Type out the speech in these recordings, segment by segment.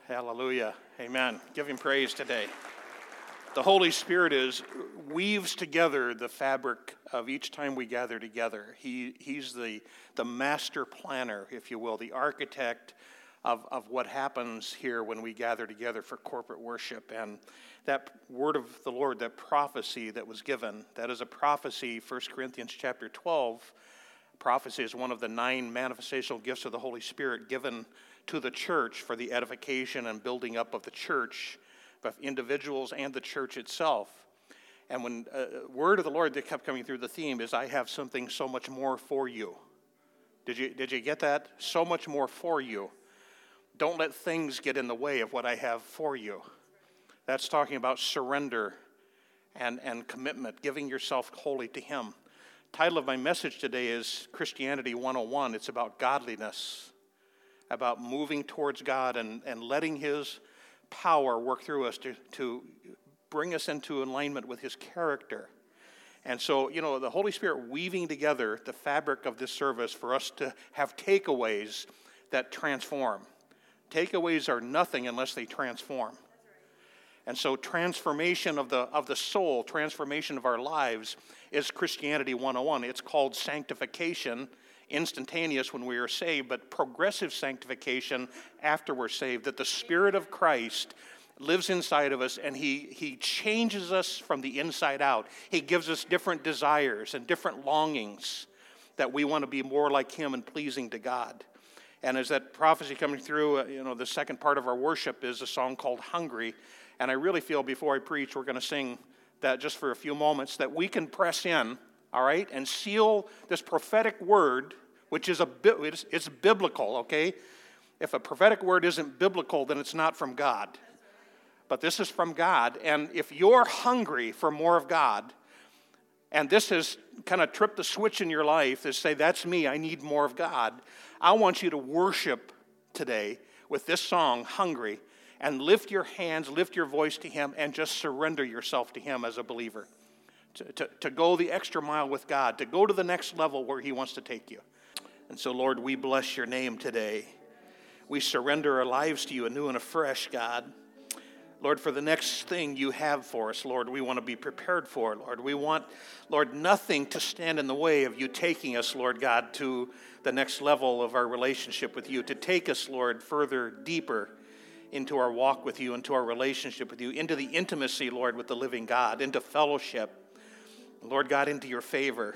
Hallelujah. Amen. Give him praise today. The Holy Spirit weaves together the fabric of each time we gather together. He's the master planner, if you will, the architect of what happens here when we gather together for corporate worship. And that word of the Lord, that prophecy that was given, that is a prophecy, 1 Corinthians chapter 12. Prophecy is one of the 9 manifestational gifts of the Holy Spirit given to the church for the edification and building up of the church, of individuals and the church itself. And when word of the Lord that kept coming through the theme is, I have something so much more for you. Did you get that? So much more for you. Don't let things get in the way of what I have for you. That's talking about surrender and commitment, giving yourself wholly to Him. Title of my message today is Christianity 101. It's about godliness, about moving towards God and letting His power work through us to bring us into alignment with His character. And so, the Holy Spirit weaving together the fabric of this service for us to have takeaways that transform. Takeaways are nothing unless they transform. And so transformation of the soul, transformation of our lives is Christianity 101. It's called sanctification, instantaneous when we are saved, but progressive sanctification after we're saved, that the Spirit of Christ lives inside of us and He changes us from the inside out. He gives us different desires and different longings that we want to be more like Him and pleasing to God. And as that prophecy coming through, the second part of our worship is a song called Hungry. And I really feel before I preach, we're going to sing that just for a few moments, that we can press in, all right, and seal this prophetic word, which is it's biblical, okay? If a prophetic word isn't biblical, then it's not from God. But this is from God. And if you're hungry for more of God, and this has kind of tripped the switch in your life to say, that's me, I need more of God, I want you to worship today with this song, Hungry, and lift your hands, lift your voice to Him, and just surrender yourself to Him as a believer. To go the extra mile with God, to go to the next level where He wants to take you. And so, Lord, we bless your name today. We surrender our lives to you anew and afresh, God. Lord, for the next thing you have for us, Lord, we want to be prepared for it, Lord. We want, Lord, nothing to stand in the way of you taking us, Lord God, to the next level of our relationship with you, to take us, Lord, further, deeper into our walk with you, into our relationship with you, into the intimacy, Lord, with the living God, into fellowship, Lord God, into your favor,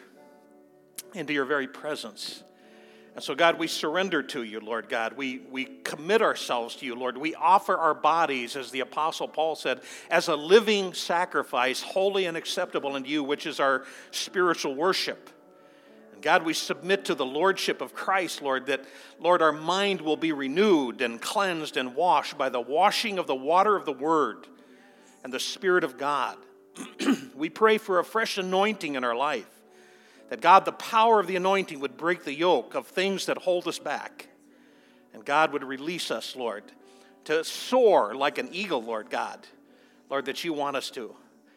into your very presence. And so, God, we surrender to you, Lord God. We commit ourselves to you, Lord. We offer our bodies, as the Apostle Paul said, as a living sacrifice, holy and acceptable unto you, which is our spiritual worship. And God, we submit to the lordship of Christ, Lord, that, Lord, our mind will be renewed and cleansed and washed by the washing of the water of the Word and the Spirit of God. We pray for a fresh anointing in our life. That, God, the power of the anointing would break the yoke of things that hold us back. And God would release us, Lord, to soar like an eagle, Lord God. Lord, that you want us to.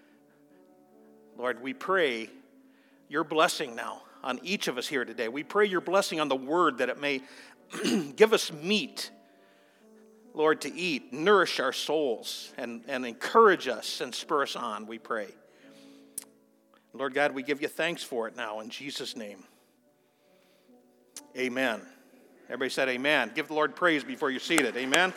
Lord, we pray your blessing now on each of us here today. We pray your blessing on the word that it may give us meat, Lord, to eat, nourish our souls, and encourage us and spur us on, we pray. Lord God, we give you thanks for it now in Jesus' name. Amen. Everybody said amen. Give the Lord praise before you're seated. Amen.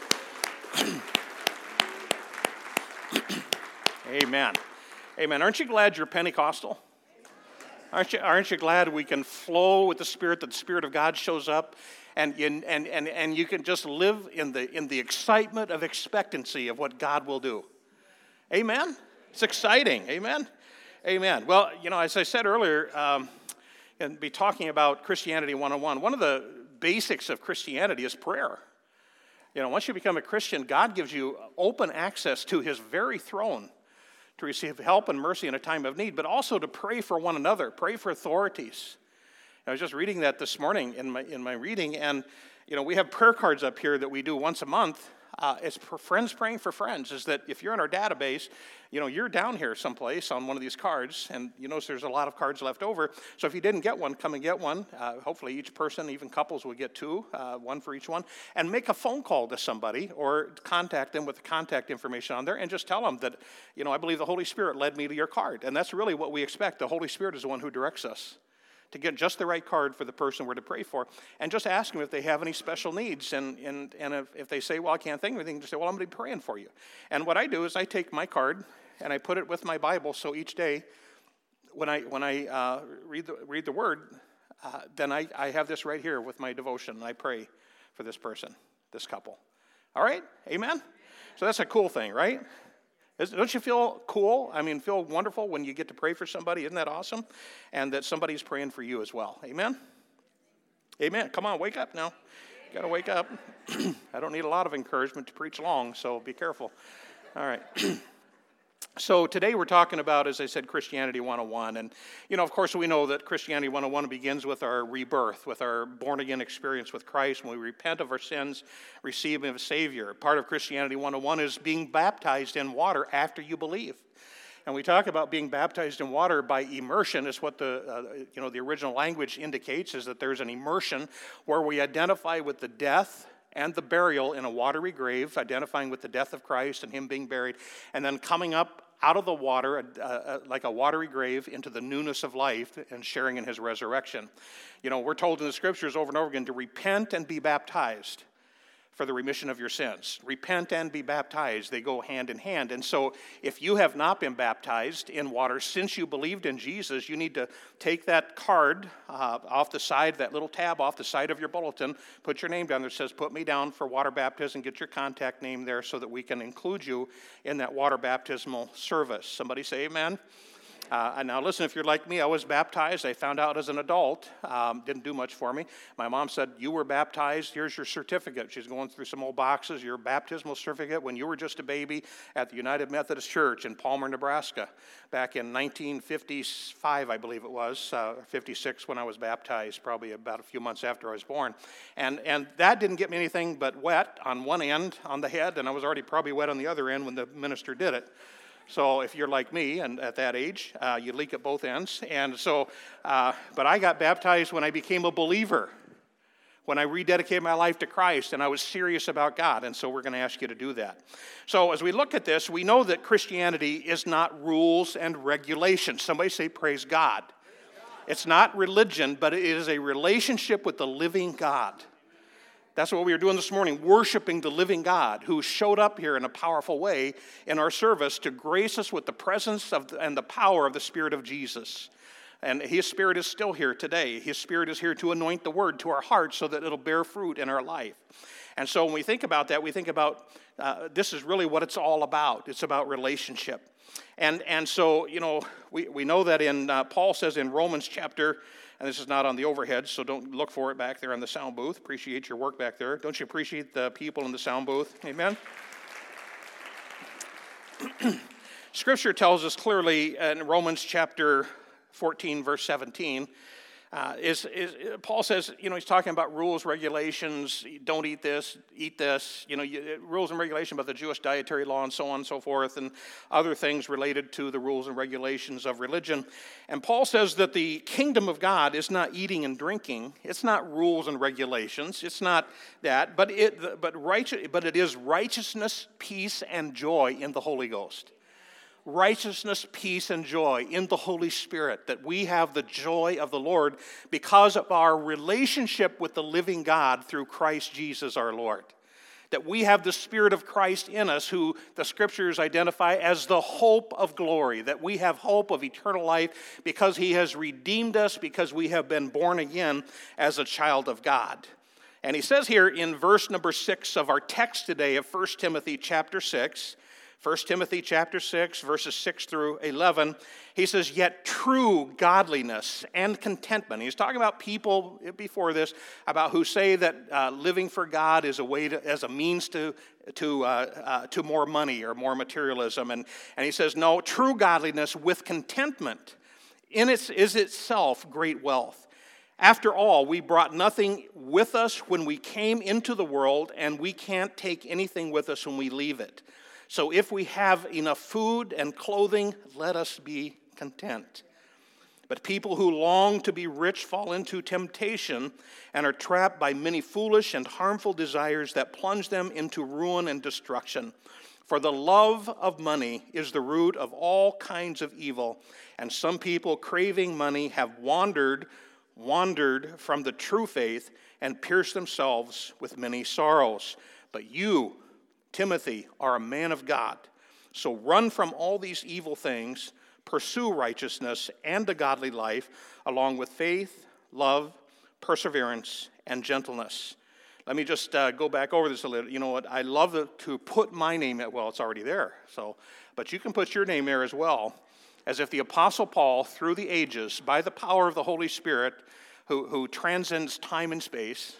Amen. Amen. Aren't you glad you're Pentecostal? Aren't you glad we can flow with the Spirit, that the Spirit of God shows up, and you can just live in the excitement of expectancy of what God will do? Amen. It's exciting. Amen. Amen. Well, as I said earlier, and be talking about Christianity 101, one of the basics of Christianity is prayer. Once you become a Christian, God gives you open access to His very throne to receive help and mercy in a time of need, but also to pray for one another, pray for authorities. I was just reading that this morning in my reading, and we have prayer cards up here that we do once a month It's friends praying for friends. Is that if you're in our database, you're down here someplace on one of these cards, and you notice there's a lot of cards left over. So if you didn't get one, come and get one. Hopefully each person, even couples, will get two, one for each one. And make a phone call to somebody or contact them with the contact information on there and just tell them that, I believe the Holy Spirit led me to your card. And that's really what we expect. The Holy Spirit is the one who directs us to get just the right card for the person we're to pray for, and just ask them if they have any special needs. And if they say, well, I can't think of anything, just say, well, I'm going to be praying for you. And what I do is I take my card and I put it with my Bible, so each day when I read the Word, then I have this right here with my devotion, and I pray for this person, this couple. All right? Amen? So that's a cool thing, right? Don't you feel cool? Feel wonderful when you get to pray for somebody? Isn't that awesome? And that somebody's praying for you as well. Amen? Amen. Come on, wake up now. You got to wake up. I don't need a lot of encouragement to preach long, so be careful. All right. So today we're talking about, as I said, Christianity 101. And, of course, we know that Christianity 101 begins with our rebirth, with our born-again experience with Christ. When we repent of our sins, receive Him as Savior. Part of Christianity 101 is being baptized in water after you believe. And we talk about being baptized in water by immersion. Is what the original language indicates, is that there's an immersion where we identify with the death and the burial in a watery grave, identifying with the death of Christ and Him being buried, and then coming up out of the water, like a watery grave, into the newness of life and sharing in His resurrection. We're told in the Scriptures over and over again to repent and be baptized for the remission of your sins. Repent and be baptized. They go hand in hand. And so if you have not been baptized in water since you believed in Jesus, you need to take that card off the side, that little tab off the side of your bulletin, put your name down there that says, put me down for water baptism, get your contact name there so that we can include you in that water baptismal service. Somebody say amen. And now listen, if you're like me, I was baptized. I found out as an adult. Didn't do much for me. My mom said, you were baptized. Here's your certificate. She's going through some old boxes. Your baptismal certificate when you were just a baby at the United Methodist Church in Palmer, Nebraska, back in 1955, I believe it was, 56 when I was baptized, probably about a few months after I was born. And that didn't get me anything but wet on one end, on the head, and I was already probably wet on the other end when the minister did it. So if you're like me and at that age, you leak at both ends. And so, but I got baptized when I became a believer, when I rededicated my life to Christ and I was serious about God. And so we're going to ask you to do that. So as we look at this, we know that Christianity is not rules and regulations. Somebody say, praise God. It's not religion, but it is a relationship with the living God. That's what we were doing this morning, worshiping the living God who showed up here in a powerful way in our service to grace us with the presence and the power of the Spirit of Jesus. And His Spirit is still here today. His Spirit is here to anoint the Word to our hearts so that it'll bear fruit in our life. And so when we think about that, we think about this is really what it's all about. It's about relationship. And so, we know that in Paul says in Romans chapter, and this is not on the overhead, so don't look for it back there in the sound booth. Appreciate your work back there. Don't you appreciate the people in the sound booth? Amen? Scripture tells us clearly in Romans chapter 14, verse 17, Paul says, he's talking about rules, regulations, don't eat this, rules and regulations about the Jewish dietary law and so on and so forth, and other things related to the rules and regulations of religion. And Paul says that the kingdom of God is not eating and drinking. It's not rules and regulations. It's not that, but it is righteousness, peace, and joy in the Holy Ghost. Righteousness, peace, and joy in the Holy Spirit, that we have the joy of the Lord because of our relationship with the living God through Christ Jesus our Lord. That we have the Spirit of Christ in us, who the Scriptures identify as the hope of glory, that we have hope of eternal life because He has redeemed us, because we have been born again as a child of God. And he says here in verse number 6 of our text today of 1 Timothy chapter 6, 1 Timothy chapter 6, verses 6 through 11, he says, yet true godliness and contentment. He's talking about people before this, about who say that living for God is a way as a means to more money or more materialism. And he says, no, true godliness with contentment is itself great wealth. After all, we brought nothing with us when we came into the world, and we can't take anything with us when we leave it. So if we have enough food and clothing, let us be content. But people who long to be rich fall into temptation and are trapped by many foolish and harmful desires that plunge them into ruin and destruction. For the love of money is the root of all kinds of evil, and some people craving money have wandered from the true faith and pierced themselves with many sorrows. But you, Timothy, are a man of God. So run from all these evil things, pursue righteousness and the godly life, along with faith, love, perseverance, and gentleness. Let me just go back over this a little. You know what? I love to put my name at, well, it's already there. But you can put your name there as well, as if the Apostle Paul, through the ages, by the power of the Holy Spirit, who transcends time and space,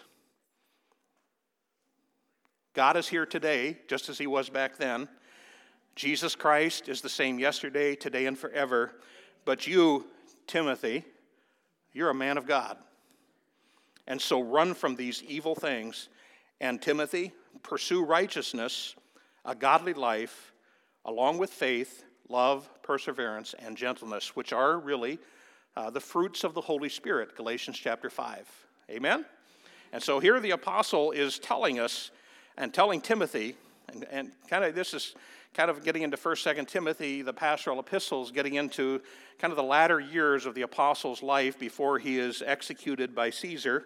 God is here today, just as he was back then. Jesus Christ is the same yesterday, today, and forever. But you, Timothy, you're a man of God. And so run from these evil things. And Timothy, pursue righteousness, a godly life, along with faith, love, perseverance, and gentleness, which are really the fruits of the Holy Spirit, Galatians chapter 5. Amen? And so here the apostle is telling us and telling Timothy, and kind of this is kind of getting into 1st, 2nd Timothy, the pastoral epistles, getting into kind of the latter years of the apostle's life before he is executed by Caesar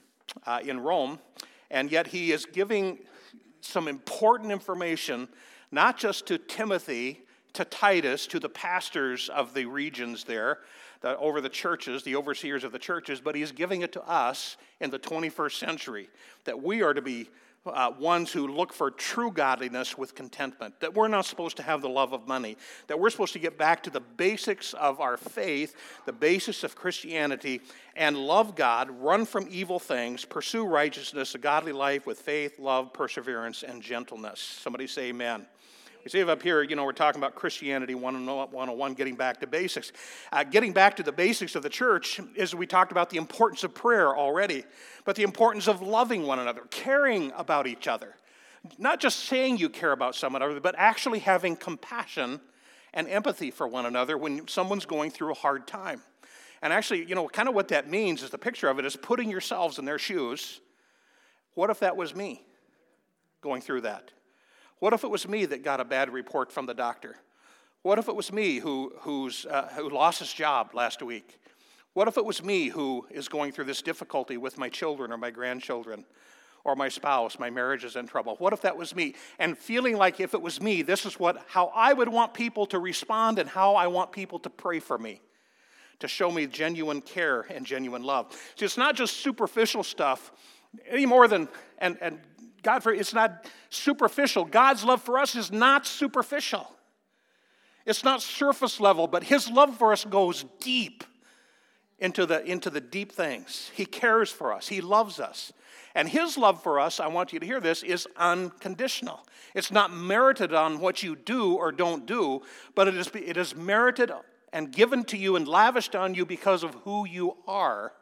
in Rome. And yet he is giving some important information, not just to Timothy, to Titus, to the pastors of the regions there, over the churches, the overseers of the churches, but he's giving it to us in the 21st century, that we are to be ones who look for true godliness with contentment, that we're not supposed to have the love of money, that we're supposed to get back to the basics of our faith, the basis of Christianity, and love God, run from evil things, pursue righteousness, a godly life with faith, love, perseverance, and gentleness. Somebody say amen. We see up here, we're talking about Christianity 101, getting back to basics. Getting back to the basics of the church is we talked about the importance of prayer already, but the importance of loving one another, caring about each other. Not just saying you care about someone other, but actually having compassion and empathy for one another when someone's going through a hard time. And actually, kind of what that means is the picture of it is putting yourselves in their shoes. What if that was me going through that? What if it was me that got a bad report from the doctor? What if it was me who lost his job last week? What if it was me who is going through this difficulty with my children or my grandchildren or my spouse, my marriage is in trouble? What if that was me? And feeling like if it was me, this is how I would want people to respond and how I want people to pray for me, to show me genuine care and genuine love. So it's not just superficial stuff any more than, and it's not superficial. God's love for us is not superficial. It's not surface level, but his love for us goes deep into the deep things. He cares for us. He loves us. And his love for us, I want you to hear this, is unconditional. It's not merited on what you do or don't do, but it is merited and given to you and lavished on you because of who you are.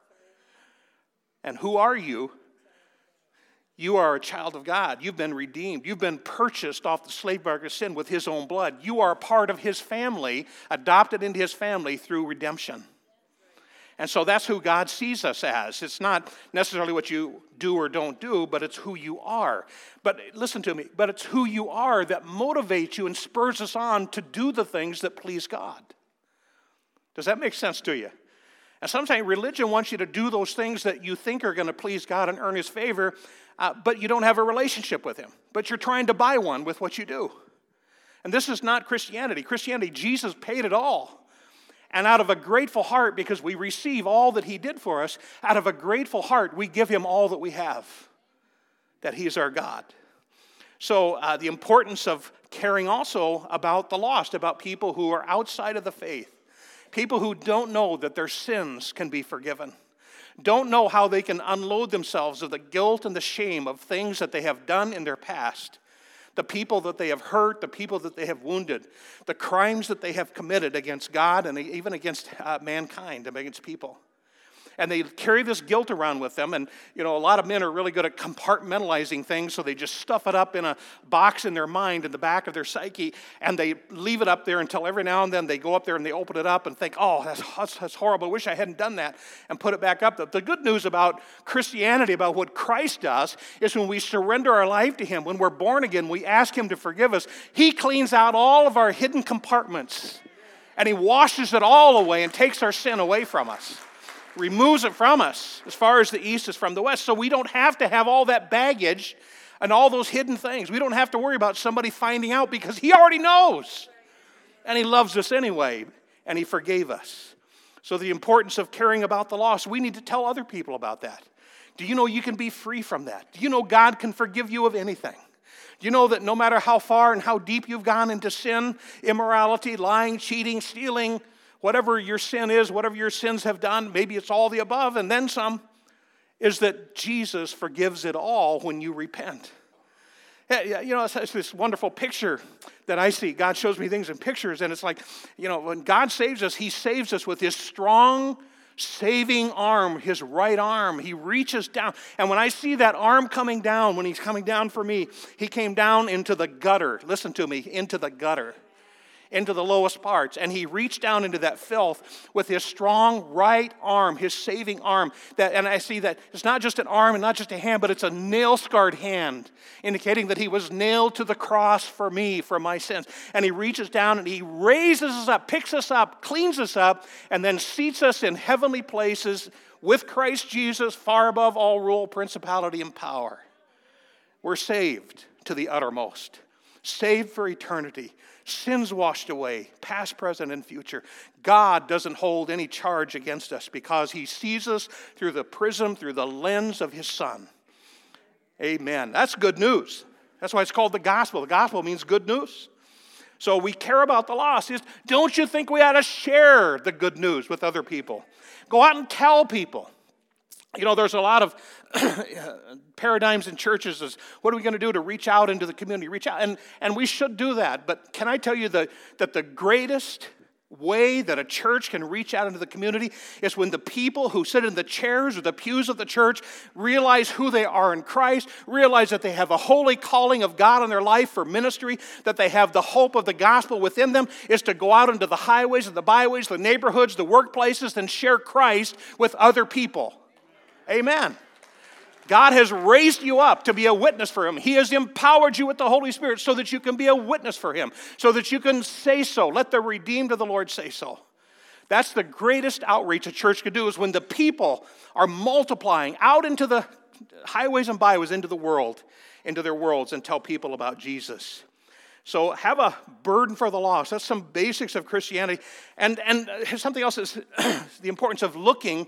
And who are you? You are a child of God. You've been redeemed. You've been purchased off the slave market of sin with his own blood. You are a part of his family, adopted into his family through redemption. And so that's who God sees us as. It's not necessarily what you do or don't do, but it's who you are. But listen to me, but it's who you are that motivates you and spurs us on to do the things that please God. Does that make sense to you? And sometimes religion wants you to do those things that you think are going to please God and earn his favor, but you don't have a relationship with him. But you're trying to buy one with what you do. And this is not Christianity. Christianity, Jesus paid it all. And out of a grateful heart, because we receive all that he did for us, out of a grateful heart, we give him all that we have, that he is our God. So the importance of caring also about the lost, about people who are outside of the faith, people who don't know that their sins can be forgiven, don't know how they can unload themselves of the guilt and the shame of things that they have done in their past, the people that they have hurt, the people that they have wounded, the crimes that they have committed against God and even against mankind, against people. And they carry this guilt around with them. And, a lot of men are really good at compartmentalizing things, so they just stuff it up in a box in their mind, in the back of their psyche, and they leave it up there until every now and then they go up there and they open it up and think, oh, that's horrible. I wish I hadn't done that, and put it back up. The good news about Christianity, about what Christ does, is when we surrender our life to Him, when we're born again, we ask Him to forgive us, He cleans out all of our hidden compartments, and He washes it all away and takes our sin away from us, removes it from us as far as the east is from the west. So we don't have to have all that baggage and all those hidden things. We don't have to worry about somebody finding out, because He already knows. And He loves us anyway, and He forgave us. So the importance of caring about the lost, we need to tell other people about that. Do you know you can be free from that? Do you know God can forgive you of anything? Do you know that no matter how far and how deep you've gone into sin, immorality, lying, cheating, stealing, whatever your sin is, whatever your sins have done, maybe it's all the above and then some, is that Jesus forgives it all when you repent. It's this wonderful picture that I see. God shows me things in pictures, and it's like, when God saves us, He saves us with His strong, saving arm, His right arm. He reaches down. And when I see that arm coming down, when He's coming down for me, He came down into the gutter. Listen to me, into the gutter. Into the lowest parts, and He reached down into that filth with His strong right arm, His saving arm. And I see that it's not just an arm and not just a hand, but it's a nail-scarred hand, indicating that He was nailed to the cross for me, for my sins. And He reaches down and He raises us up, picks us up, cleans us up, and then seats us in heavenly places with Christ Jesus, far above all rule, principality, and power. We're saved to the uttermost, saved for eternity. Sins washed away, past, present, and future. God doesn't hold any charge against us because He sees us through the prism, through the lens of His Son. Amen. That's good news. That's why it's called the gospel. The gospel means good news. So we care about the lost. Don't you think we ought to share the good news with other people? Go out and tell people. There's a lot of paradigms in churches as what are we going to do to reach out into the community, reach out, and we should do that. But can I tell you that the greatest way that a church can reach out into the community is when the people who sit in the chairs or the pews of the church realize who they are in Christ, realize that they have a holy calling of God in their life for ministry, that they have the hope of the gospel within them, is to go out into the highways and the byways, the neighborhoods, the workplaces, and share Christ with other people. Amen. God has raised you up to be a witness for Him. He has empowered you with the Holy Spirit so that you can be a witness for Him, so that you can say so. Let the redeemed of the Lord say so. That's the greatest outreach a church could do, is when the people are multiplying out into the highways and byways, into the world, into their worlds, and tell people about Jesus. So have a burden for the lost. That's some basics of Christianity. And something else is the importance of looking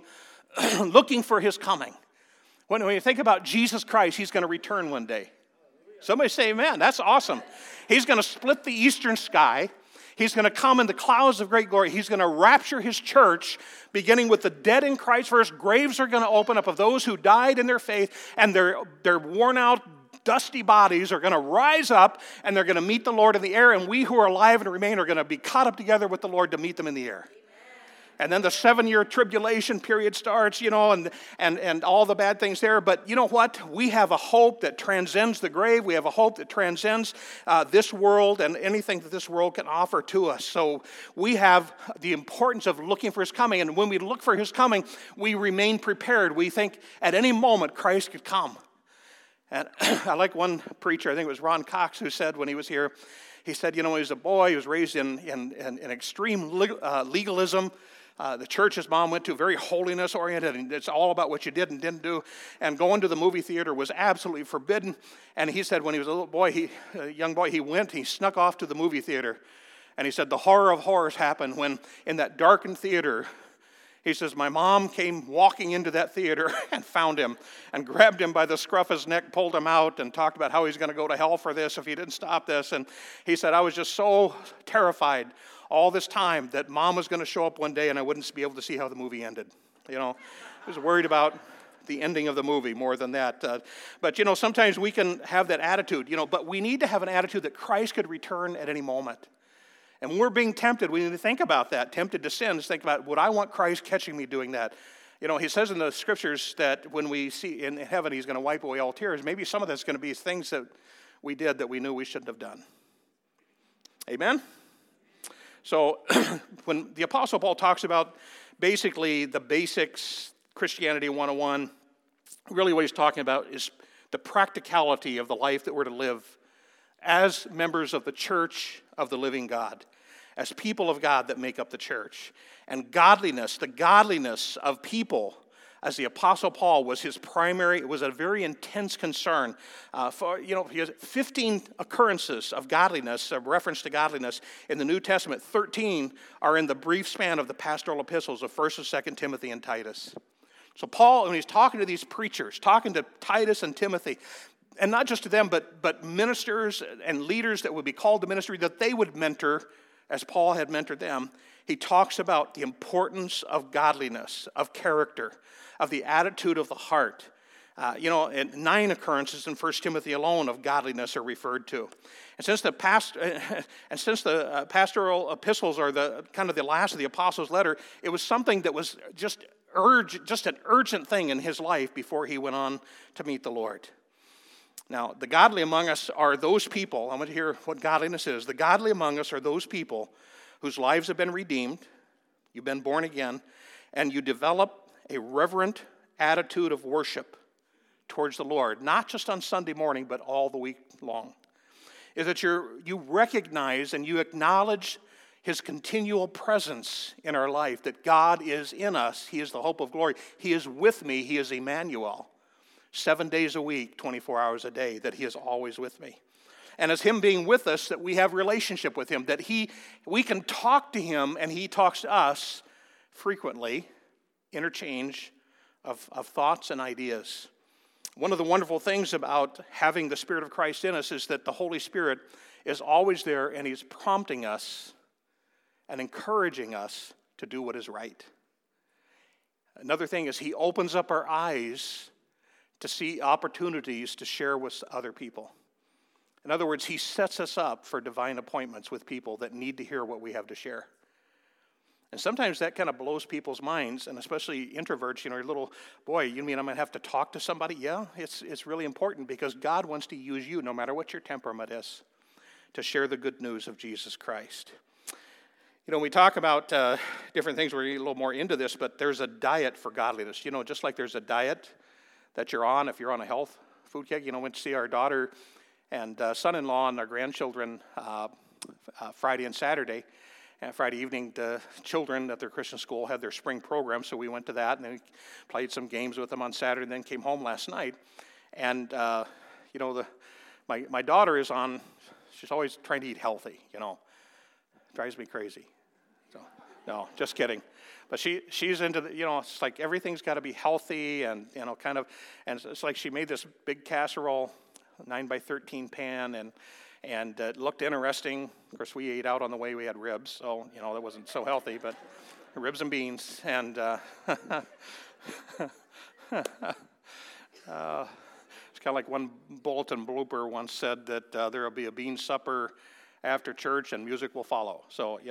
for His coming. When you think about Jesus Christ, He's going to return one day. Somebody say amen. That's awesome. He's going to split the eastern sky. He's going to come in the clouds of great glory. He's going to rapture His church, beginning with the dead in Christ first. Graves are going to open up of those who died in their faith, and their worn out, dusty bodies are going to rise up, and they're going to meet the Lord in the air, and we who are alive and remain are going to be caught up together with the Lord to meet them in the air. And then the 7-year tribulation period starts, and all the bad things there. But you know what? We have a hope that transcends the grave. We have a hope that transcends this world and anything that this world can offer to us. So we have the importance of looking for His coming. And when we look for His coming, we remain prepared. We think at any moment Christ could come. And I like one preacher, I think it was Ron Cox, who said when he was here, he said, when he was a boy, he was raised in extreme legalism. The church his mom went to, very holiness-oriented, and it's all about what you did and didn't do. And going to the movie theater was absolutely forbidden. And he said when he was a young boy, he snuck off to the movie theater. And he said the horror of horrors happened when in that darkened theater, he says, my mom came walking into that theater and found him and grabbed him by the scruff of his neck, pulled him out, and talked about how he's going to go to hell for this if he didn't stop this. And he said, I was just so terrified all this time that Mom was going to show up one day and I wouldn't be able to see how the movie ended. I was worried about the ending of the movie more than that. But sometimes we can have that attitude, but we need to have an attitude that Christ could return at any moment. And when we're being tempted, we need to think about that. Tempted to sin, just think about, would I want Christ catching me doing that? You know, he says in the scriptures that when we see in heaven he's going to wipe away all tears. Maybe some of that's going to be things that we did that we knew we shouldn't have done. Amen? So when the Apostle Paul talks about basically the basics, Christianity 101, really what he's talking about is the practicality of the life that we're to live as members of the church of the living God, as people of God that make up the church. And godliness, the godliness of people, as the Apostle Paul was his primary, it was a very intense concern. He has 15 occurrences of godliness, of reference to godliness in the New Testament. 13 are in the brief span of the pastoral epistles of 1st and 2nd Timothy and Titus. So Paul, when he's talking to these preachers, talking to Titus and Timothy, and not just to them, but ministers and leaders that would be called to ministry, that they would mentor, as Paul had mentored them, he talks about the importance of godliness, of character, of the attitude of the heart. And 9 occurrences in 1 Timothy alone of godliness are referred to. And since the pastoral epistles are the kind of the last of the apostles' letter, it was something that was just an urgent thing in his life before he went on to meet the Lord. Now, the godly among us are those people. I want to hear what godliness is. The godly among us are those people whose lives have been redeemed, you've been born again, and you develop a reverent attitude of worship towards the Lord, not just on Sunday morning, but all the week long. Is that you recognize and you acknowledge his continual presence in our life, that God is in us. He is the hope of glory. He is with me. He is Emmanuel. 7 days a week, 24 hours a day, that he is always with me. And as him being with us, that we have relationship with him, that we can talk to him and he talks to us frequently, interchange of thoughts and ideas. One of the wonderful things about having the Spirit of Christ in us is that the Holy Spirit is always there and he's prompting us and encouraging us to do what is right. Another thing is he opens up our eyes to see opportunities to share with other people. In other words, he sets us up for divine appointments with people that need to hear what we have to share. And sometimes that kind of blows people's minds, and especially introverts, you're a little, boy, you mean I'm going to have to talk to somebody? Yeah, it's really important because God wants to use you, no matter what your temperament is, to share the good news of Jesus Christ. You know, we talk about different things, we're a little more into this, but there's a diet for godliness. You know, just like there's a diet that you're on if you're on a health food kick. You know, went to see our daughter and son-in-law and our grandchildren Friday and Saturday. And Friday evening, the children at their Christian school had their spring program, so we went to that and then played some games with them on Saturday and then came home last night. And, my daughter is on, she's always trying to eat healthy, drives me crazy. So, no, just kidding. But she's into the, it's like everything's got to be healthy and, and it's like she made this big casserole, 9x13 pan, and it looked interesting. Of course, we ate out on the way. We had ribs, so, that wasn't so healthy, but ribs and beans. And it's kind of like one bulletin blooper once said that there will be a bean supper after church and music will follow. So,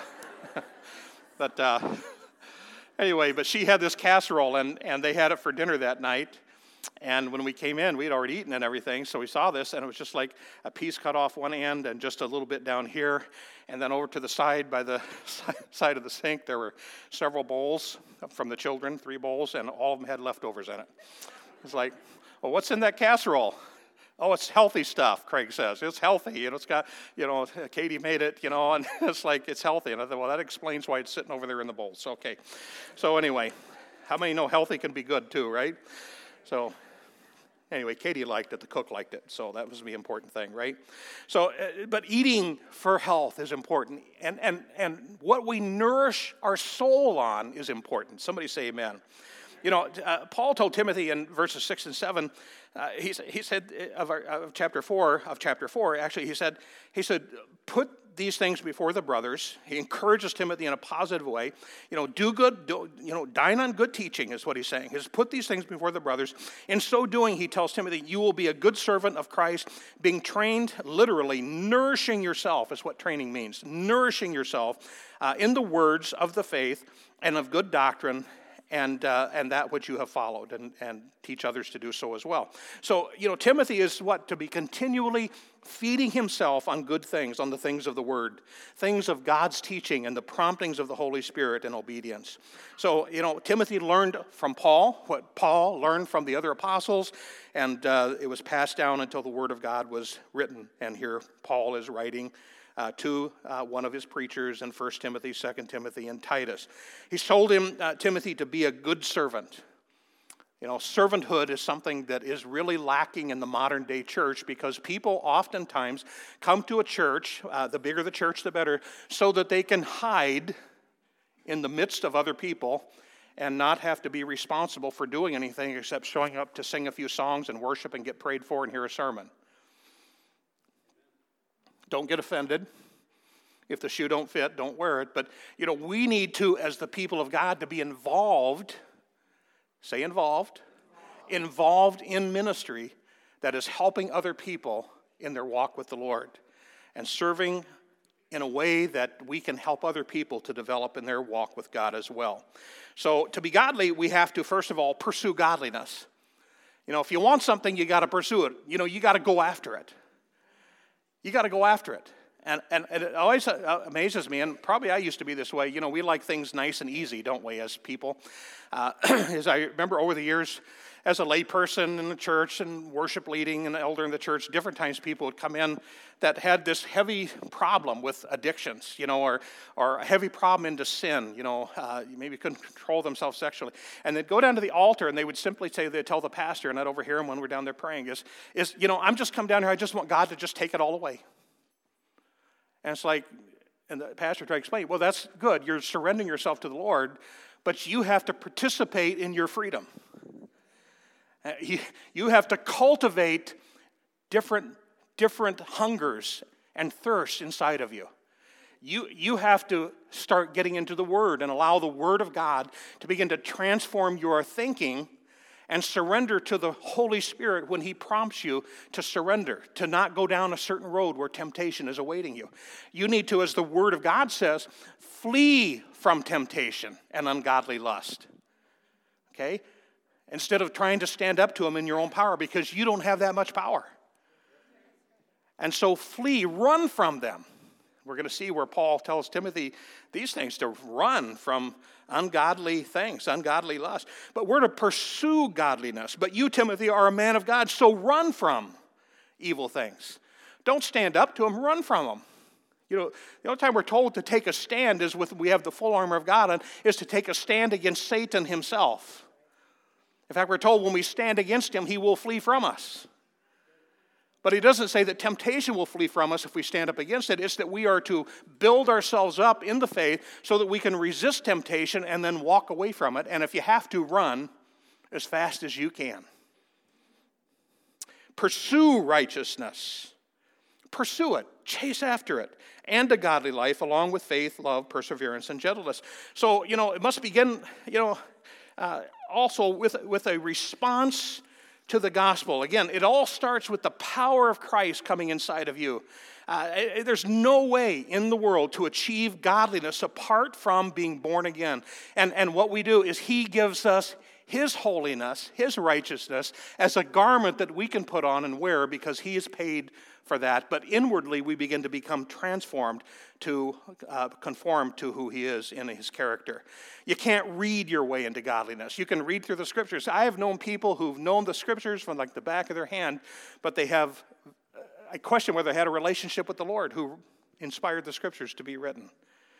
but anyway, but she had this casserole, and they had it for dinner that night. And when we came in, we'd already eaten and everything, so we saw this, and it was just like a piece cut off one end and just a little bit down here. And then over to the side, by the side of the sink, there were several bowls from the children, 3 bowls, and all of them had leftovers in it. It's like, well, what's in that casserole? Oh, it's healthy stuff, Craig says. It's healthy. It's got, Katie made it, and it's like it's healthy. And I thought, well, that explains why it's sitting over there in the bowls. Okay. So anyway, how many know healthy can be good too, right? So anyway, Katie liked it. The cook liked it. So that was the important thing, right? So, but eating for health is important. And what we nourish our soul on is important. Somebody say amen. Paul told Timothy in verses 6 and 7, he said of chapter 4, actually, he said, put these things before the brothers. He encourages Timothy in a positive way. Do good, dine on good teaching is what he's saying. He's put these things before the brothers. In so doing, he tells Timothy, you will be a good servant of Christ, being trained, literally, nourishing yourself is what training means. Nourishing yourself in the words of the faith and of good doctrine, and that which you have followed, and teach others to do so as well. So, Timothy is to be continually feeding himself on good things, on the things of the Word, things of God's teaching and the promptings of the Holy Spirit in obedience. So, Timothy learned from Paul, what Paul learned from the other apostles, and it was passed down until the Word of God was written. And here Paul is writing to one of his preachers in 1 Timothy, 2 Timothy, and Titus. He's told him, Timothy, to be a good servant. Servanthood is something that is really lacking in the modern day church, because people oftentimes come to a church, the bigger the church, the better, so that they can hide in the midst of other people and not have to be responsible for doing anything except showing up to sing a few songs and worship and get prayed for and hear a sermon. Don't get offended. If the shoe don't fit, don't wear it. But, we need to, as the people of God, to be involved, say involved in ministry that is helping other people in their walk with the Lord and serving in a way that we can help other people to develop in their walk with God as well. So to be godly, we have to, first of all, pursue godliness. If you want something, you got to pursue it. You got to go after it. You got to go after it. And it always amazes me, and probably I used to be this way. We like things nice and easy, don't we, as people? As I remember over the years, as a lay person in the church and worship leading and elder in the church, different times people would come in that had this heavy problem with addictions, or a heavy problem into sin, maybe couldn't control themselves sexually. And they'd go down to the altar and they would simply say, they'd tell the pastor, and I'd overhear him when we're down there praying, I'm just come down here, I just want God to just take it all away. And it's like, and the pastor tried to explain, well, that's good. You're surrendering yourself to the Lord, but you have to participate in your freedom. You have to cultivate different hungers and thirsts inside of you. You have to start getting into the Word and allow the Word of God to begin to transform your thinking and surrender to the Holy Spirit when He prompts you to surrender, to not go down a certain road where temptation is awaiting you. You need to, as the Word of God says, flee from temptation and ungodly lust. Okay? Instead of trying to stand up to them in your own power, because you don't have that much power. And so flee, run from them. We're going to see where Paul tells Timothy these things, to run from ungodly things, ungodly lust. But we're to pursue godliness. But you, Timothy, are a man of God, so run from evil things. Don't stand up to them, run from them. The only time we're told to take a stand is we have the full armor of God on, is to take a stand against Satan himself. In fact, we're told when we stand against him, he will flee from us. But he doesn't say that temptation will flee from us if we stand up against it. It's that we are to build ourselves up in the faith so that we can resist temptation and then walk away from it. And if you have to, run as fast as you can. Pursue righteousness. Pursue it. Chase after it. And a godly life along with faith, love, perseverance, and gentleness. So, it must begin, also with a response to the gospel. Again, it all starts with the power of Christ coming inside of you. There's no way in the world to achieve godliness apart from being born again. And what we do is He gives us His holiness, His righteousness, as a garment that we can put on and wear because He has paid for that. But inwardly, we begin to become transformed to conform to who He is in His character. You can't read your way into godliness. You can read through the Scriptures. I have known people who've known the Scriptures from like the back of their hand, but I question whether they had a relationship with the Lord who inspired the Scriptures to be written.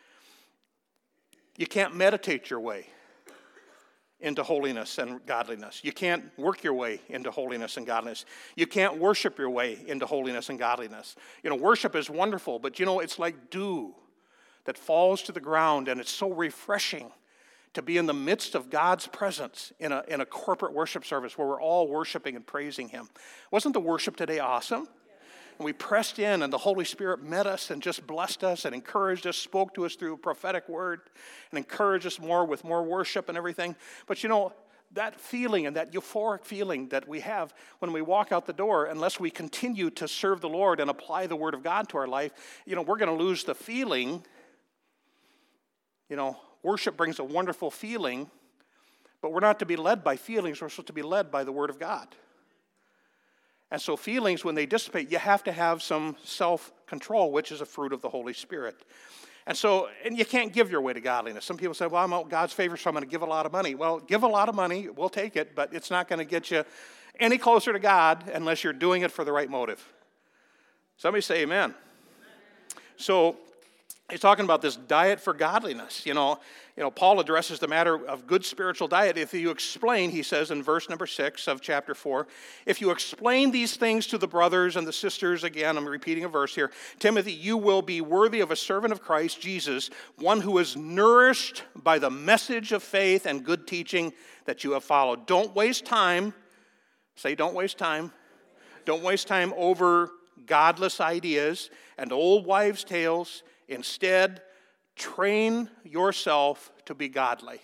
You can't meditate your way into holiness and godliness. You can't work your way into holiness and godliness. You can't worship your way into holiness and godliness. Worship is wonderful, but it's like dew that falls to the ground, and it's so refreshing to be in the midst of God's presence in a corporate worship service where we're all worshiping and praising Him. Wasn't the worship today awesome? And we pressed in, and the Holy Spirit met us and just blessed us and encouraged us, spoke to us through a prophetic word, and encouraged us more with more worship and everything. But that feeling and that euphoric feeling that we have when we walk out the door, unless we continue to serve the Lord and apply the Word of God to our life, we're going to lose the feeling. Worship brings a wonderful feeling, But we're not to be led by feelings. We're supposed to be led by the Word of God. And so feelings, when they dissipate, you have to have some self-control, which is a fruit of the Holy Spirit. And you can't give your way to godliness. Some people say, well, I'm out God's favor, so I'm going to give a lot of money. Well, give a lot of money, we'll take it, but it's not going to get you any closer to God unless you're doing it for the right motive. Somebody say amen. So he's talking about this diet for godliness. Paul addresses the matter of good spiritual diet. If you explain, he says in verse number 6 of chapter 4, if you explain these things to the brothers and the sisters, again, I'm repeating a verse here, Timothy, you will be worthy of a servant of Christ Jesus, one who is nourished by the message of faith and good teaching that you have followed. Don't waste time. Say, don't waste time. Don't waste time over godless ideas and old wives' tales. Instead, train yourself to be godly.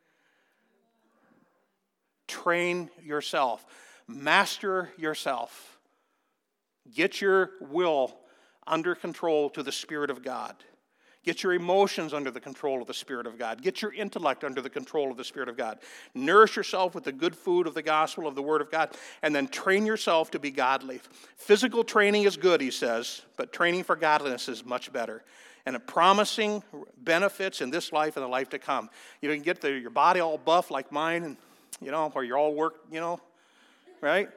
Train yourself. Master yourself. Get your will under control to the Spirit of God. Get your emotions under the control of the Spirit of God. Get your intellect under the control of the Spirit of God. Nourish yourself with the good food of the gospel of the Word of God, and then train yourself to be godly. Physical training is good, he says, but training for godliness is much better. And a promising benefits in this life and the life to come. You can get your body all buff like mine, and or you're all worked, right?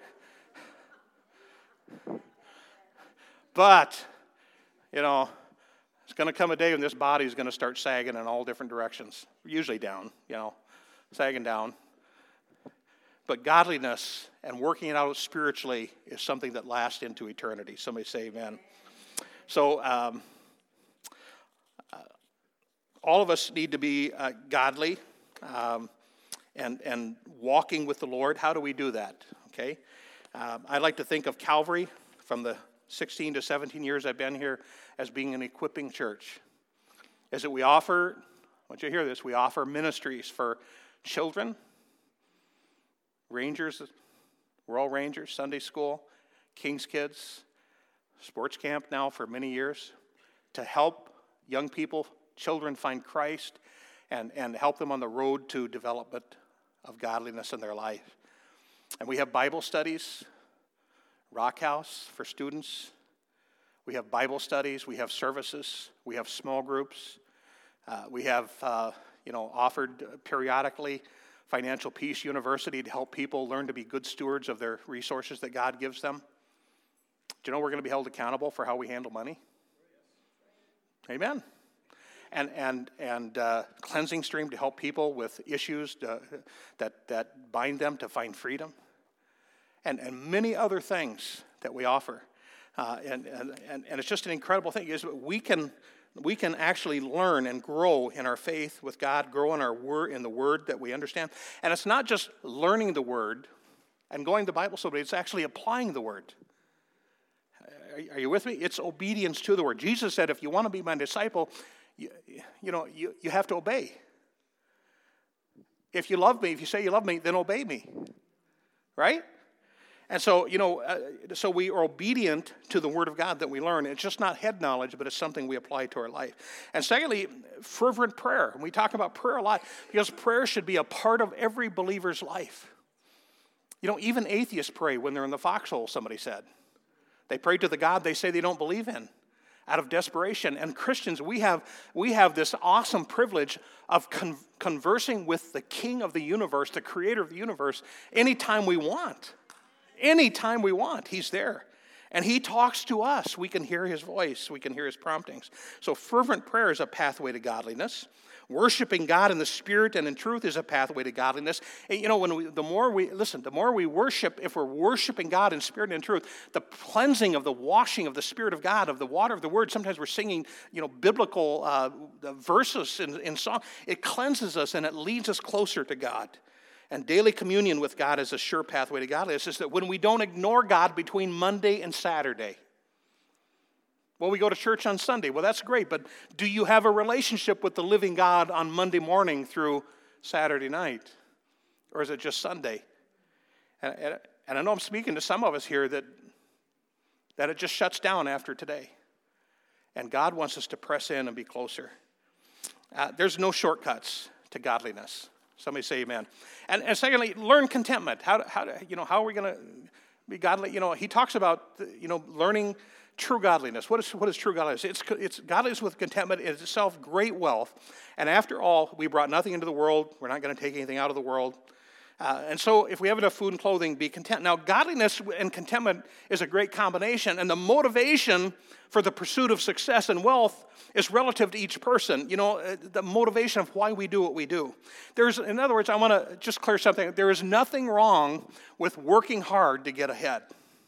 But, it's going to come a day when this body is going to start sagging in all different directions. Usually down, sagging down. But godliness and working it out spiritually is something that lasts into eternity. Somebody say amen. So, all of us need to be godly and walking with the Lord. How do we do that? Okay, I like to think of Calvary from the 16 to 17 years I've been here as being an equipping church. Is that we offer, I want you to hear this, we offer ministries for children, Rangers, we're all Rangers, Sunday school, King's Kids, sports camp now for many years, to help young people, children find Christ and help them on the road to development of godliness in their life. And we have Bible studies, Rock House for students. We have Bible studies. We have services. We have small groups. We have, offered periodically Financial Peace University to help people learn to be good stewards of their resources that God gives them. Do you know we're going to be held accountable for how we handle money? Amen. And Cleansing Stream to help people with issues that bind them to find freedom. And many other things that we offer. And it's just an incredible thing. Is we can actually learn and grow in our faith with God, grow in our word, in the Word that we understand. And it's not just learning the Word and going to Bible study, it's actually applying the Word. Are you with me? It's obedience to the Word. Jesus said, if you want to be my disciple, you have to obey. If you love me, if you say you love me, then obey me. Right? And so, so we are obedient to the Word of God that we learn. It's just not head knowledge, but it's something we apply to our life. And secondly, fervent prayer. And we talk about prayer a lot because prayer should be a part of every believer's life. Even atheists pray when they're in the foxhole, somebody said. They pray to the God they say they don't believe in out of desperation. And Christians, we have this awesome privilege of conversing with the King of the universe, the Creator of the universe, anytime we want. Anytime we want, He's there. And He talks to us. We can hear His voice. We can hear His promptings. So fervent prayer is a pathway to godliness. Worshiping God in the Spirit and in truth is a pathway to godliness. And the more we worship, if we're worshiping God in spirit and in truth, the cleansing of the washing of the Spirit of God, of the water of the Word, sometimes we're singing, biblical verses in song. It cleanses us and it leads us closer to God. And daily communion with God is a sure pathway to godliness. Is that when we don't ignore God between Monday and Saturday. Well, we go to church on Sunday. Well, that's great, but do you have a relationship with the living God on Monday morning through Saturday night? Or is it just Sunday? And I know I'm speaking to some of us here that it just shuts down after today. And God wants us to press in and be closer. There's no shortcuts to godliness. Somebody say amen. And secondly, learn contentment. How are we going to be godly? He talks about, learning true godliness. What is true godliness? It's godliness with contentment is itself great wealth. And after all, we brought nothing into the world. We're not going to take anything out of the world. And so if we have enough food and clothing, be content. Now, godliness and contentment is a great combination. And the motivation for the pursuit of success and wealth is relative to each person. The motivation of why we do what we do. In other words, I want to just clear something. There is nothing wrong with working hard to get ahead.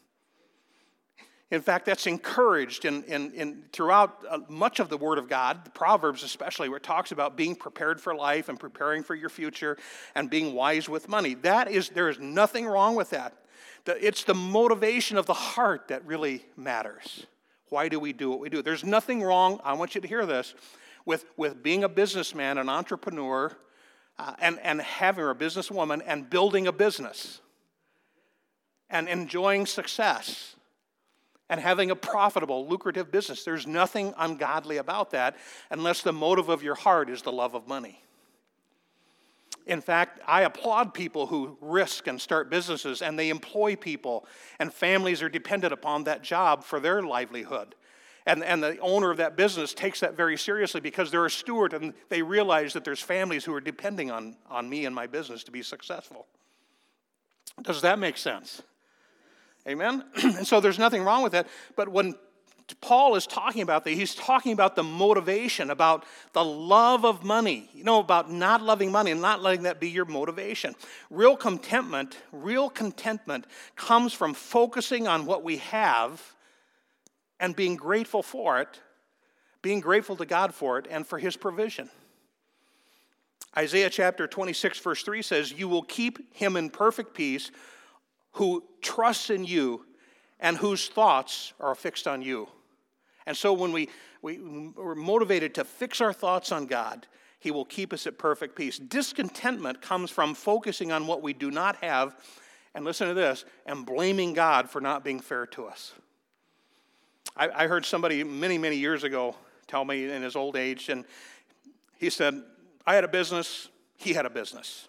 In fact, that's encouraged throughout much of the Word of God, the Proverbs especially, where it talks about being prepared for life and preparing for your future and being wise with money. There is nothing wrong with that. It's the motivation of the heart that really matters. Why do we do what we do? There's nothing wrong, I want you to hear this, with being a businessman, an entrepreneur, and having a businesswoman and building a business and enjoying success and having a profitable, lucrative business. There's nothing ungodly about that unless the motive of your heart is the love of money. In fact, I applaud people who risk and start businesses and they employ people and families are dependent upon that job for their livelihood. And the owner of that business takes that very seriously because they're a steward and they realize that there's families who are depending on me and my business to be successful. Does that make sense? Amen? And so there's nothing wrong with that. But when Paul is talking about that, he's talking about the motivation, about the love of money, about not loving money and not letting that be your motivation. Real contentment comes from focusing on what we have and being grateful for it, being grateful to God for it and for his provision. Isaiah chapter 26, verse 3 says, "You will keep him in perfect peace who trusts in you and whose thoughts are fixed on you." And so when we're motivated to fix our thoughts on God, he will keep us at perfect peace. Discontentment comes from focusing on what we do not have, and listen to this, and blaming God for not being fair to us. I heard somebody many, many years ago tell me in his old age, and he said, I had a business, he had a business.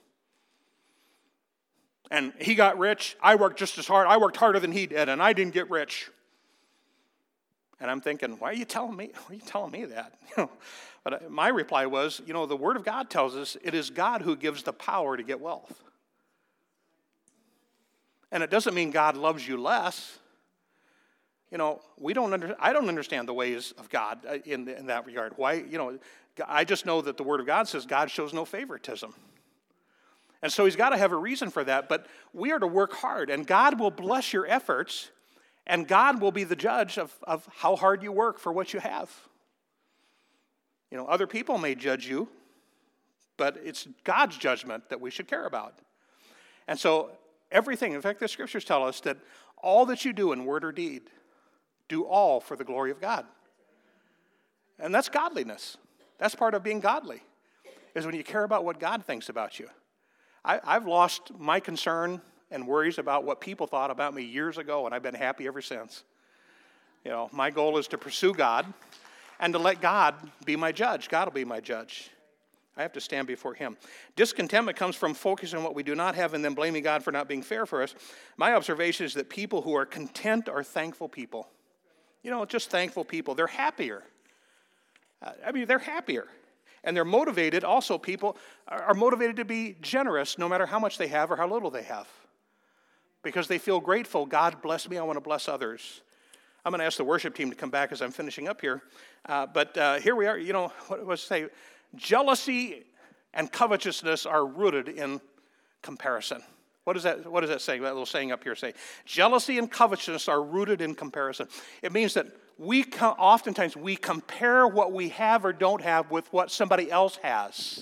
And he got rich. I worked just as hard. I worked harder than he did, and I didn't get rich. And I'm thinking, why are you telling me that? But my reply was, the Word of God tells us it is God who gives the power to get wealth. And it doesn't mean God loves you less. I don't understand the ways of God in that regard. Why? I just know that the Word of God says God shows no favoritism. And so he's got to have a reason for that, but we are to work hard, and God will bless your efforts, and God will be the judge of how hard you work for what you have. Other people may judge you, but it's God's judgment that we should care about. And so everything, in fact, the scriptures tell us that all that you do in word or deed, do all for the glory of God. And that's godliness. That's part of being godly, is when you care about what God thinks about you. I've lost my concern and worries about what people thought about me years ago, and I've been happy ever since. My goal is to pursue God and to let God be my judge. God will be my judge. I have to stand before him. Discontentment comes from focusing on what we do not have and then blaming God for not being fair for us. My observation is that people who are content are thankful people. Just thankful people. They're happier. They're happier. And they're motivated, also people are motivated to be generous no matter how much they have or how little they have. Because they feel grateful, God bless me, I want to bless others. I'm going to ask the worship team to come back as I'm finishing up here. But here we are, what was it say? Jealousy and covetousness are rooted in comparison. What does that say? That little saying up here say, jealousy and covetousness are rooted in comparison. It means that oftentimes we compare what we have or don't have with what somebody else has.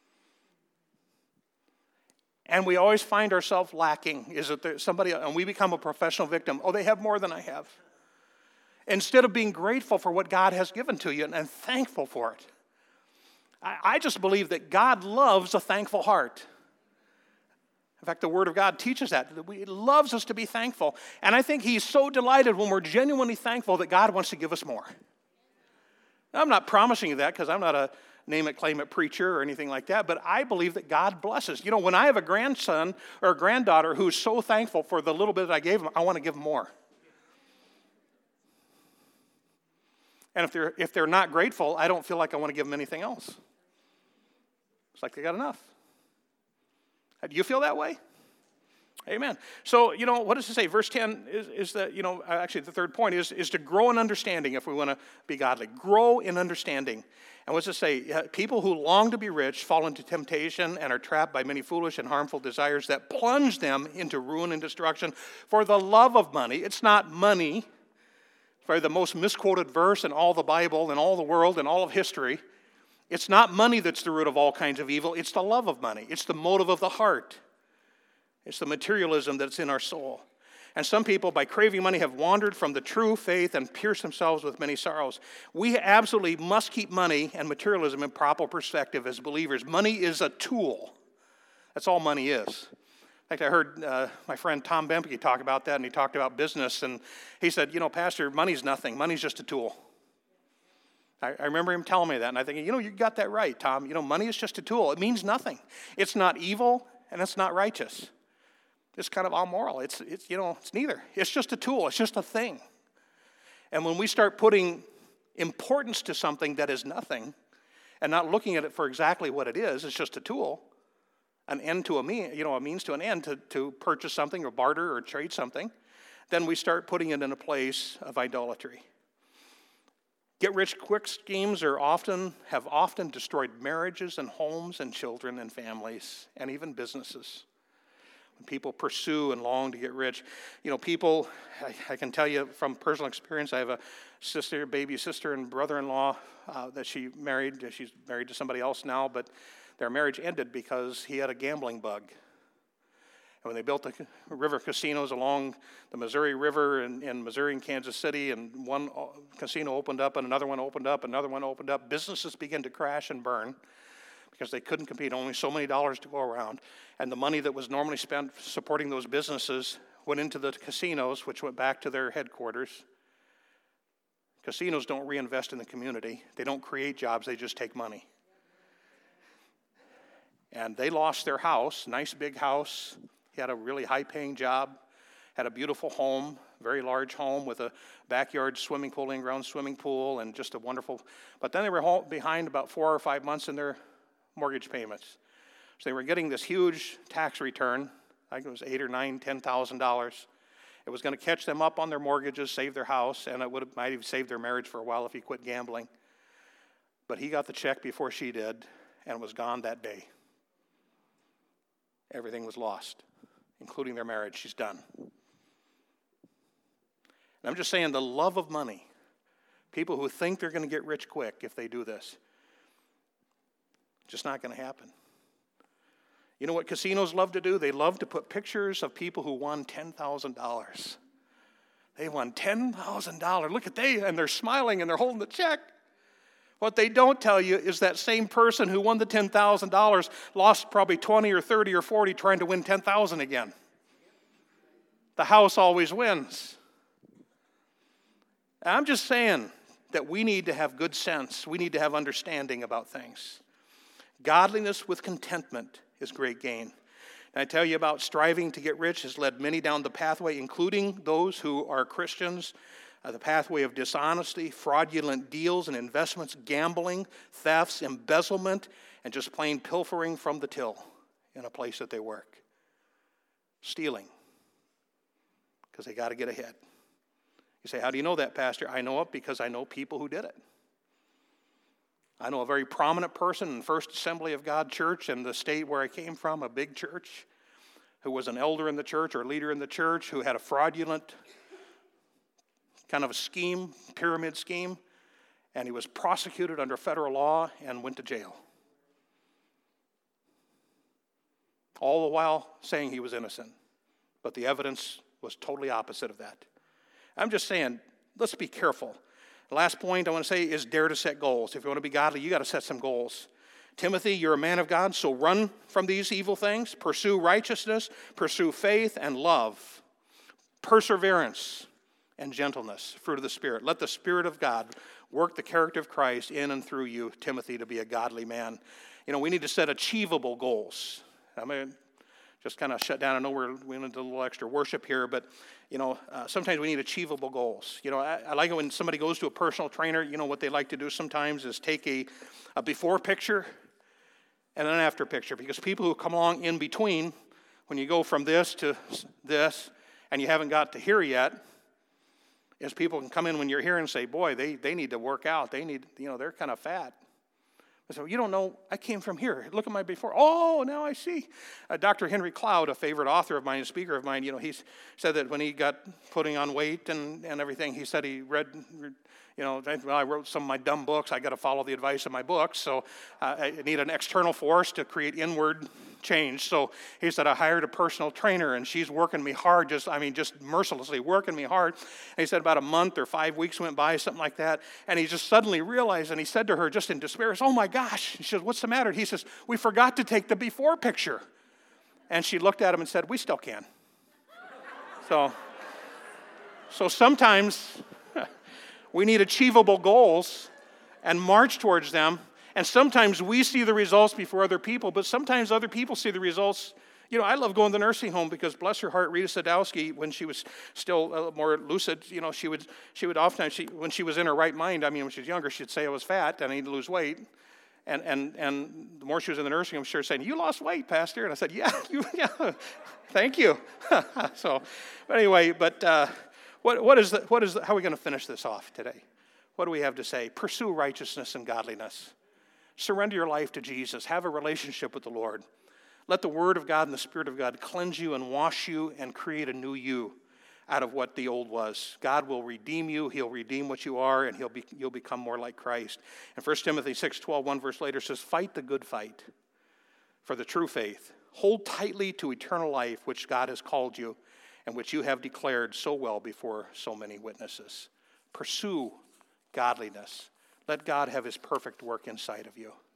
And we always find ourselves lacking. Is it there somebody, and we become a professional victim. Oh, they have more than I have. Instead of being grateful for what God has given to you and thankful for it. I just believe that God loves a thankful heart. In fact, the Word of God teaches that. He loves us to be thankful. And I think he's so delighted when we're genuinely thankful that God wants to give us more. I'm not promising you that because I'm not a name it, claim it preacher or anything like that, but I believe that God blesses. You know, when I have a grandson or a granddaughter who's so thankful for the little bit that I gave them, I want to give them more. And if they're not grateful, I don't feel like I want to give them anything else. It's like they got enough. Do you feel that way? Amen. So, what does it say? Verse 10 is that, actually the third point is to grow in understanding if we want to be godly. Grow in understanding. And what's it say? People who long to be rich fall into temptation and are trapped by many foolish and harmful desires that plunge them into ruin and destruction. For the love of money, it's not money. It's probably the most misquoted verse in all the Bible, in all the world, in all of history. It's not money that's the root of all kinds of evil. It's the love of money. It's the motive of the heart. It's the materialism that's in our soul. And some people, by craving money, have wandered from the true faith and pierced themselves with many sorrows. We absolutely must keep money and materialism in proper perspective as believers. Money is a tool. That's all money is. In fact, I heard my friend Tom Bemke talk about that, and he talked about business. And he said, Pastor, money's nothing. Money's just a tool. I remember him telling me that, and I think, you got that right, Tom. Money is just a tool. It means nothing. It's not evil, and it's not righteous. It's kind of amoral. It's neither. It's just a tool. It's just a thing. And when we start putting importance to something that is nothing, and not looking at it for exactly what it is, it's just a tool, an end to a means to an end to purchase something or barter or trade something, then we start putting it in a place of idolatry. Get-rich-quick schemes have often destroyed marriages and homes and children and families and even businesses. When people pursue and long to get rich, people, I can tell you from personal experience, I have a baby sister and brother-in-law that she married. She's married to somebody else now, but their marriage ended because he had a gambling bug. And when they built the river casinos along the Missouri River in Missouri and Kansas City, and one casino opened up and another one opened up, businesses began to crash and burn because they couldn't compete. Only so many dollars to go around. And the money that was normally spent supporting those businesses went into the casinos, which went back to their headquarters. Casinos don't reinvest in the community. They don't create jobs. They just take money. And they lost their house, nice big house. He had a really high-paying job, had a beautiful home, very large home with a backyard swimming pool, in-ground swimming pool, and just a wonderful. But then they were behind about 4 or 5 months in their mortgage payments. So they were getting this huge tax return. I think it was $8,000 or $9,000, $10,000. It was going to catch them up on their mortgages, save their house, and it might have saved their marriage for a while if he quit gambling. But he got the check before she did, and was gone that day. Everything was lost, including their marriage. She's done. And I'm just saying, the love of money, people who think they're going to get rich quick if they do this, just not going to happen. You know what casinos love to do? They love to put pictures of people who won $10,000. They won $10,000. Look at and they're smiling and they're holding the check. What they don't tell you is that same person who won the $10,000 lost probably 20 or 30 or 40 trying to win $10,000 again. The house always wins. I'm just saying that we need to have good sense. We need to have understanding about things. Godliness with contentment is great gain. And I tell you about striving to get rich has led many down the pathway, including those who are Christians, the pathway of dishonesty, fraudulent deals and investments, gambling, thefts, embezzlement, and just plain pilfering from the till in a place that they work. Stealing, because they got to get ahead. You say, how do you know that, Pastor? I know it because I know people who did it. I know a very prominent person in First Assembly of God Church in the state where I came from, a big church, who was an elder in the church or leader in the church, who had a fraudulent kind of a scheme, pyramid scheme, and he was prosecuted under federal law and went to jail. All the while saying he was innocent, but the evidence was totally opposite of that. I'm just saying, let's be careful. The last point I want to say is dare to set goals. If you want to be godly, you got to set some goals. Timothy, you're a man of God, so run from these evil things. Pursue righteousness, pursue faith and love, perseverance and gentleness, fruit of the Spirit. Let the Spirit of God work the character of Christ in and through you, Timothy, to be a godly man. We need to set achievable goals. I mean, just kind of shut down. I know we went into a little extra worship here, but, sometimes we need achievable goals. I like it when somebody goes to a personal trainer. What they like to do sometimes is take a before picture and an after picture, because people who come along in between, when you go from this to this and you haven't got to here yet, is people can come in when you're here and say, boy, they need to work out. They need, they're kind of fat. So you don't know, I came from here. Look at my before. Oh, now I see. Dr. Henry Cloud, a favorite author of mine, a speaker of mine, he said that when he got putting on weight and everything, he said he read, I wrote some of my dumb books. I got to follow the advice of my books. So I need an external force to create inward change. So he said, I hired a personal trainer, and she's working me hard, just mercilessly working me hard. And he said about a month or 5 weeks went by, something like that, and he just suddenly realized, and he said to her just in despair, oh my gosh. She says, what's the matter? He says, we forgot to take the before picture. And she looked at him and said, we still can. So sometimes we need achievable goals and march towards them. And sometimes we see the results before other people, but sometimes other people see the results. I love going to the nursing home because, bless her heart, Rita Sadowski, when she was still more lucid, she would oftentimes, when she was in her right mind, when she was younger, she'd say I was fat and I need to lose weight. And the more she was in the nursing home, she was saying, you lost weight, Pastor. And I said, yeah, thank you. But anyway, how are we going to finish this off today? What do we have to say? Pursue righteousness and godliness. Surrender your life to Jesus. Have a relationship with the Lord. Let the Word of God and the Spirit of God cleanse you and wash you and create a new you out of what the old was. God will redeem you. He'll redeem what you are, and you'll become more like Christ. And 1 Timothy 6:12, one verse later, says, fight the good fight for the true faith. Hold tightly to eternal life, which God has called you and which you have declared so well before so many witnesses. Pursue godliness. Let God have his perfect work inside of you.